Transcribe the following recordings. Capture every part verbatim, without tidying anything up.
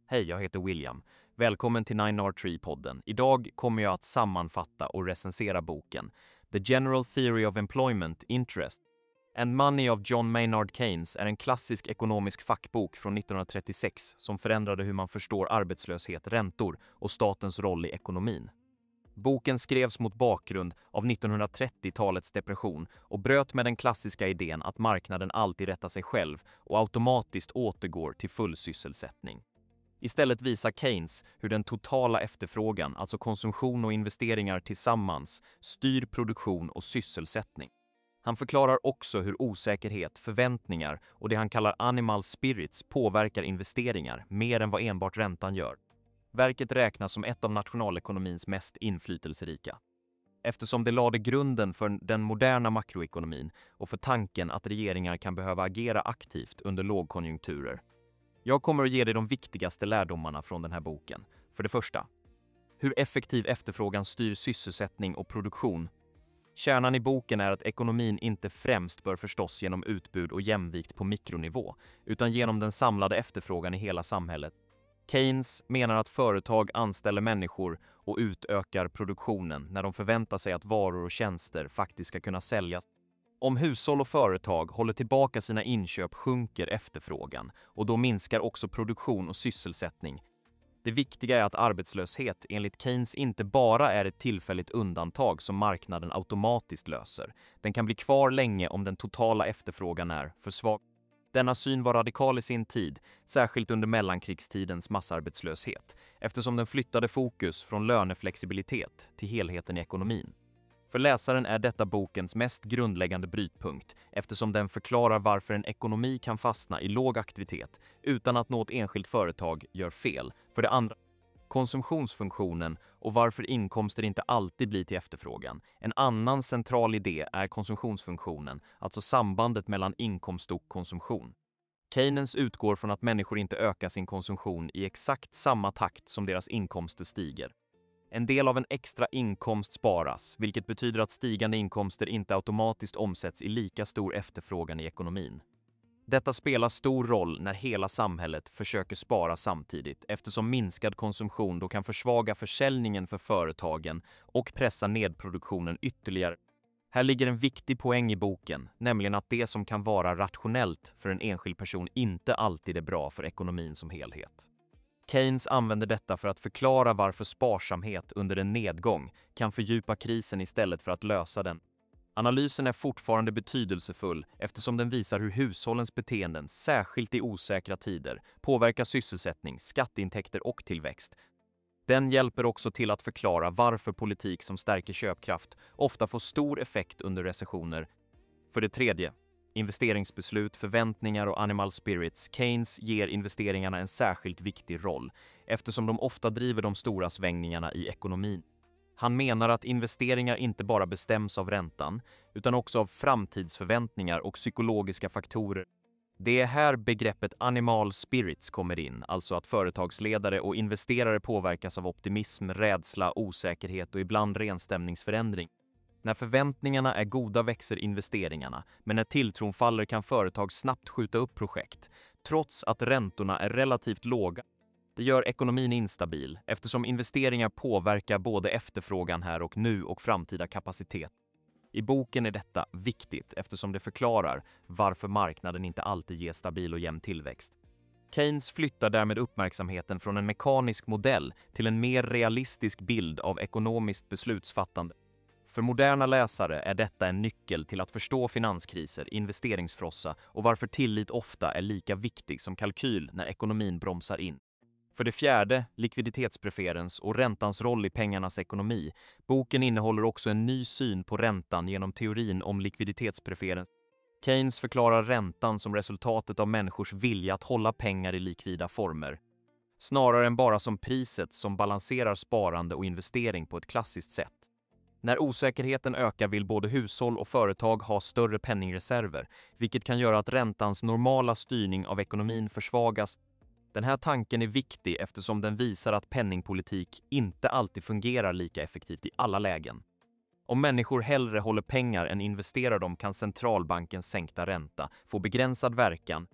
Hej, jag heter William. Välkommen till nine R tre-podden. Idag kommer jag att sammanfatta och recensera boken The General Theory of Employment, Interest and Money of John Maynard Keynes är en klassisk ekonomisk fackbok från nittonhundratrettiosex som förändrade hur man förstår arbetslöshet, räntor och statens roll i ekonomin. Boken skrevs mot bakgrund av nittonhundratrettiotalets depression och bröt med den klassiska idén att marknaden alltid rättar sig själv och automatiskt återgår till full sysselsättning. Istället visar Keynes hur den totala efterfrågan, alltså konsumtion och investeringar tillsammans, styr produktion och sysselsättning. Han förklarar också hur osäkerhet, förväntningar och det han kallar animal spirits påverkar investeringar mer än vad enbart räntan gör. Verket räknas som ett av nationalekonomins mest inflytelserika. Eftersom det lade grunden för den moderna makroekonomin och för tanken att regeringar kan behöva agera aktivt under lågkonjunkturer. Jag kommer att ge dig de viktigaste lärdomarna från den här boken. För det första, hur effektiv efterfrågan styr sysselsättning och produktion. Kärnan i boken är att ekonomin inte främst bör förstås genom utbud och jämvikt på mikronivå, utan genom den samlade efterfrågan i hela samhället. Keynes menar att företag anställer människor och utökar produktionen när de förväntar sig att varor och tjänster faktiskt ska kunna säljas. Om hushåll och företag håller tillbaka sina inköp sjunker efterfrågan och då minskar också produktion och sysselsättning. Det viktiga är att arbetslöshet enligt Keynes inte bara är ett tillfälligt undantag som marknaden automatiskt löser. Den kan bli kvar länge om den totala efterfrågan är för svag. Denna syn var radikal i sin tid, särskilt under mellankrigstidens massarbetslöshet, eftersom den flyttade fokus från löneflexibilitet till helheten i ekonomin. För läsaren är detta bokens mest grundläggande brytpunkt eftersom den förklarar varför en ekonomi kan fastna i låg aktivitet utan att något enskilt företag gör fel. För det andra, konsumtionsfunktionen och varför inkomster inte alltid blir till efterfrågan. En annan central idé är konsumtionsfunktionen, alltså sambandet mellan inkomst och konsumtion. Keynes utgår från att människor inte ökar sin konsumtion i exakt samma takt som deras inkomster stiger. En del av en extra inkomst sparas, vilket betyder att stigande inkomster inte automatiskt omsätts i lika stor efterfrågan i ekonomin. Detta spelar stor roll när hela samhället försöker spara samtidigt eftersom minskad konsumtion då kan försvaga försäljningen för företagen och pressa ned produktionen ytterligare. Här ligger en viktig poäng i boken, nämligen att det som kan vara rationellt för en enskild person inte alltid är bra för ekonomin som helhet. Keynes använder detta för att förklara varför sparsamhet under en nedgång kan fördjupa krisen istället för att lösa den. Analysen är fortfarande betydelsefull eftersom den visar hur hushållens beteenden, särskilt i osäkra tider, påverkar sysselsättning, skatteintäkter och tillväxt. Den hjälper också till att förklara varför politik som stärker köpkraft ofta får stor effekt under recessioner. För det tredje, investeringsbeslut, förväntningar och animal spirits. Keynes ger investeringarna en särskilt viktig roll eftersom de ofta driver de stora svängningarna i ekonomin. Han menar att investeringar inte bara bestäms av räntan utan också av framtidsförväntningar och psykologiska faktorer. Det är här begreppet animal spirits kommer in, alltså att företagsledare och investerare påverkas av optimism, rädsla, osäkerhet och ibland renstämningsförändring. När förväntningarna är goda växer investeringarna, men när tilltron faller kan företag snabbt skjuta upp projekt, trots att räntorna är relativt låga. Det gör ekonomin instabil, eftersom investeringar påverkar både efterfrågan här och nu och framtida kapacitet. I boken är detta viktigt eftersom det förklarar varför marknaden inte alltid ger stabil och jämn tillväxt. Keynes flyttar därmed uppmärksamheten från en mekanisk modell till en mer realistisk bild av ekonomiskt beslutsfattande. För moderna läsare är detta en nyckel till att förstå finanskriser, investeringsfrossa och varför tillit ofta är lika viktig som kalkyl när ekonomin bromsar in. För det fjärde, likviditetspreferens och räntans roll i pengarnas ekonomi. Boken innehåller också en ny syn på räntan genom teorin om likviditetspreferens. Keynes förklarar räntan som resultatet av människors vilja att hålla pengar i likvida former, snarare än bara som priset som balanserar sparande och investering på ett klassiskt sätt. När osäkerheten ökar vill både hushåll och företag ha större penningreserver, vilket kan göra att räntans normala styrning av ekonomin försvagas. Den här tanken är viktig eftersom den visar att penningpolitik inte alltid fungerar lika effektivt i alla lägen. Om människor hellre håller pengar än investerar dem kan centralbankens sänkta ränta få begränsad verkan.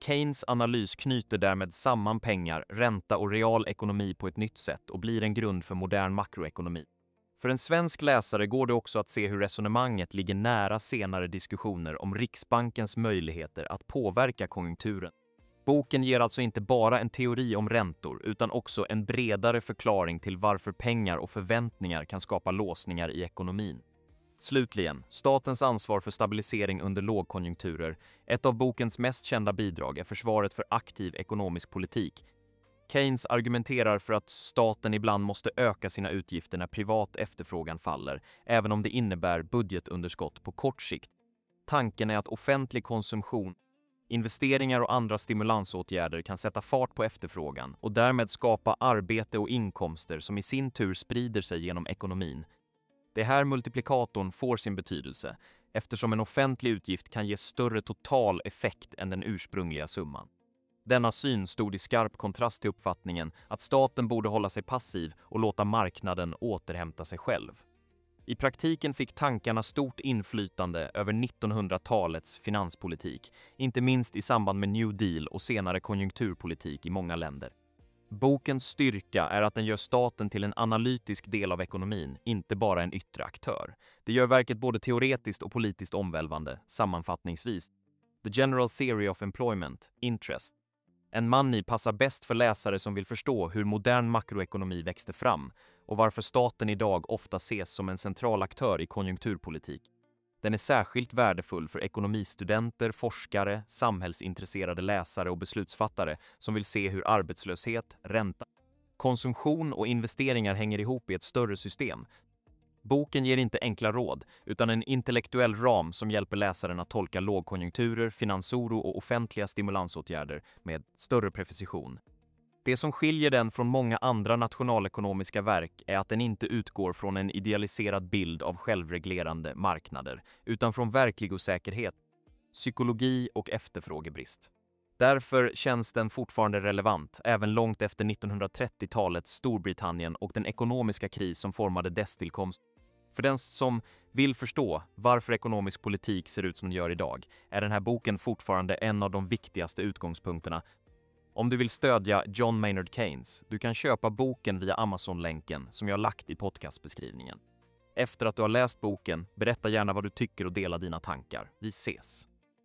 Keynes analys knyter därmed samman pengar, ränta och real ekonomi på ett nytt sätt och blir en grund för modern makroekonomi. För en svensk läsare går det också att se hur resonemanget ligger nära senare diskussioner om Riksbankens möjligheter att påverka konjunkturen. Boken ger alltså inte bara en teori om räntor utan också en bredare förklaring till varför pengar och förväntningar kan skapa låsningar i ekonomin. Slutligen, statens ansvar för stabilisering under lågkonjunkturer. Ett av bokens mest kända bidrag är försvaret för aktiv ekonomisk politik. Keynes argumenterar för att staten ibland måste öka sina utgifter när privat efterfrågan faller, även om det innebär budgetunderskott på kort sikt. Tanken är att offentlig konsumtion, investeringar och andra stimulansåtgärder kan sätta fart på efterfrågan och därmed skapa arbete och inkomster som i sin tur sprider sig genom ekonomin. Det är här multiplikatorn får sin betydelse, eftersom en offentlig utgift kan ge större total effekt än den ursprungliga summan. Denna syn stod i skarp kontrast till uppfattningen att staten borde hålla sig passiv och låta marknaden återhämta sig själv. I praktiken fick tankarna stort inflytande över nittonhundratalets finanspolitik, inte minst i samband med New Deal och senare konjunkturpolitik i många länder. Bokens styrka är att den gör staten till en analytisk del av ekonomin, inte bara en yttre aktör. Det gör verket både teoretiskt och politiskt omvälvande, sammanfattningsvis. The General Theory of Employment, Interest. En money passar bäst för läsare som vill förstå hur modern makroekonomi växte fram och varför staten idag ofta ses som en central aktör i konjunkturpolitik. Den är särskilt värdefull för ekonomistudenter, forskare, samhällsintresserade läsare och beslutsfattare som vill se hur arbetslöshet, ränta, konsumtion och investeringar hänger ihop i ett större system. Boken ger inte enkla råd, utan en intellektuell ram som hjälper läsaren att tolka lågkonjunkturer, finansoro och offentliga stimulansåtgärder med större precision. Det som skiljer den från många andra nationalekonomiska verk är att den inte utgår från en idealiserad bild av självreglerande marknader, utan från verklig osäkerhet, psykologi och efterfrågebrist. Därför känns den fortfarande relevant, även långt efter nittonhundratrettiotalets Storbritannien och den ekonomiska kris som formade dess tillkomst. För den som vill förstå varför ekonomisk politik ser ut som den gör idag, är den här boken fortfarande en av de viktigaste utgångspunkterna. Om du vill stödja John Maynard Keynes, du kan köpa boken via Amazon-länken som jag har lagt i podcastbeskrivningen. Efter att du har läst boken, berätta gärna vad du tycker och dela dina tankar. Vi ses!